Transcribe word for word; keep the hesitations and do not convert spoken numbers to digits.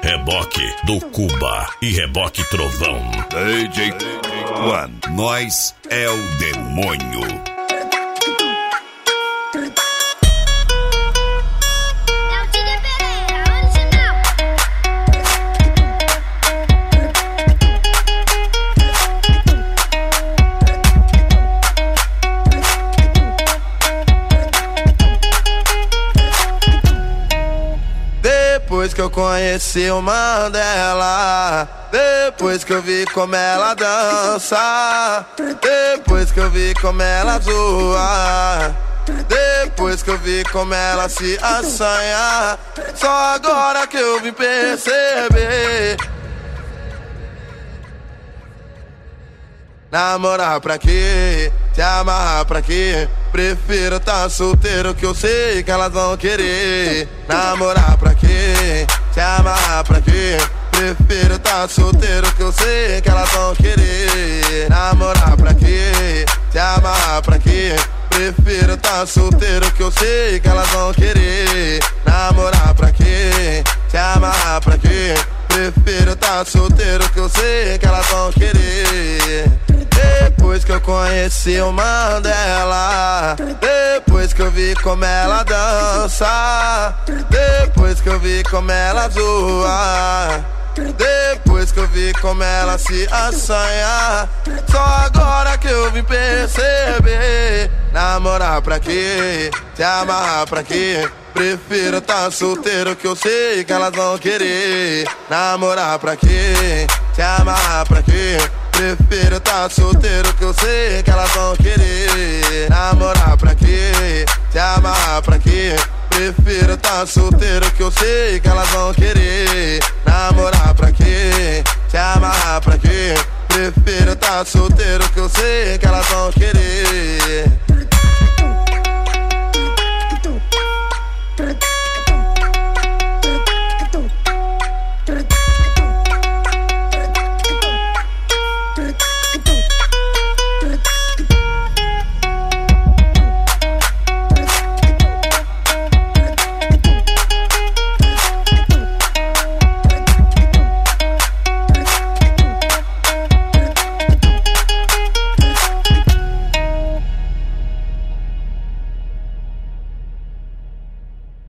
Reboque do Cuba e Reboque Trovão. D J One, nós é o demônio. Depois que eu conheci o Mandela, depois que eu vi como ela dança, depois que eu vi como ela zoa, depois que eu vi como ela se assanha, só agora que eu vim perceber. Namorar pra quê? Se amarrar pra quê? Prefiro tá solteiro que eu sei que elas vão querer. Namorar pra quê? Se amarrar pra quê? Prefiro tá solteiro que eu sei que elas vão querer. Namorar pra quê? Se amarrar pra quê? Prefiro tá solteiro que eu sei que elas vão querer. Namorar pra quê? Se amarrar pra quê? Prefiro tá solteiro que eu sei que elas vão querer. Depois que eu conheci o Mandela, depois que eu vi como ela dança, depois que eu vi como ela zoa, depois que eu vi como ela se assanha, só agora que eu vim perceber. Namorar pra quê? Se amarrar pra quê? Prefiro tá solteiro que eu sei que elas vão querer. Namorar pra quê? Se amarrar pra quê? Prefiro tá solteiro que eu sei que elas vão querer. Namorar pra quê? Se amarrar pra quê? Prefiro tá solteiro que eu sei que elas vão querer. Namorar pra quê? Se amarrar pra quê? Prefiro tá solteiro que eu sei que elas vão querer.